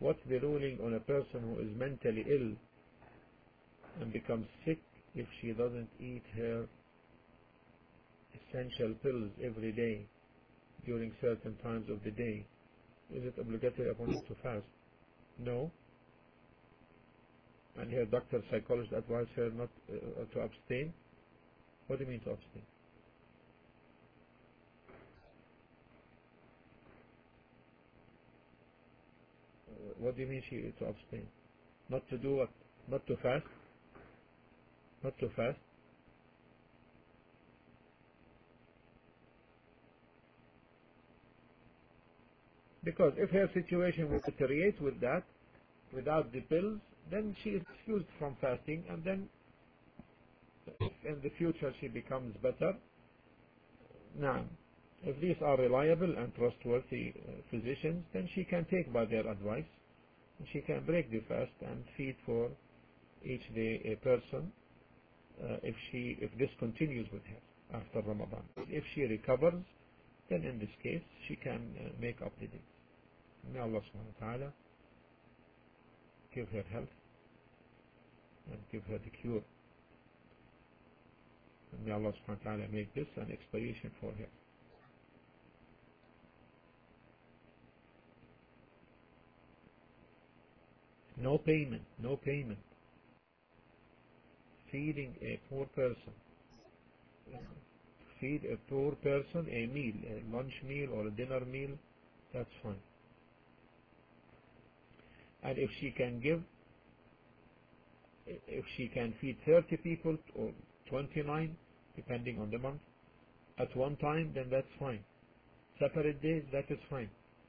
What's the ruling on a person who is mentally ill and becomes sick if she doesn't eat her essential pills every day during certain times of the day? Is it obligatory upon her to fast? No. And her doctor, psychologist advised her not to abstain. What do you mean to abstain? What do you mean to abstain? Not to do what? Not to fast? Not to fast? Because if her situation will deteriorate with that, without the pills, then she is excused from fasting, and then if in the future she becomes better, now, if these are reliable and trustworthy physicians, then she can take by their advice, and she can break the fast and feed for each day a person if this continues with her after Ramadan. If she recovers, then in this case she can make up the days. May Allah subhanahu wa ta'ala give her health and give her the cure. And may Allah subhanahu wa ta'ala make this an expiation for her. No payment, no payment. Feeding a poor person. Feed a poor person a meal, a lunch meal or a dinner meal, that's fine. And if she can feed 30 people or 29, depending on the month, at one time, then that's fine. Separate days, that is fine.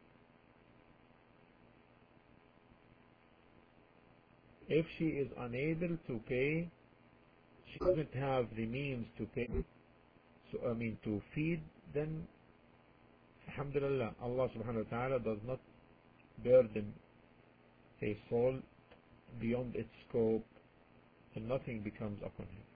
If she is unable to pay, she doesn't have the means to pay, to feed, then alhamdulillah, Allah subhanahu wa ta'ala does not burden a soul beyond its scope, and nothing becomes upon him.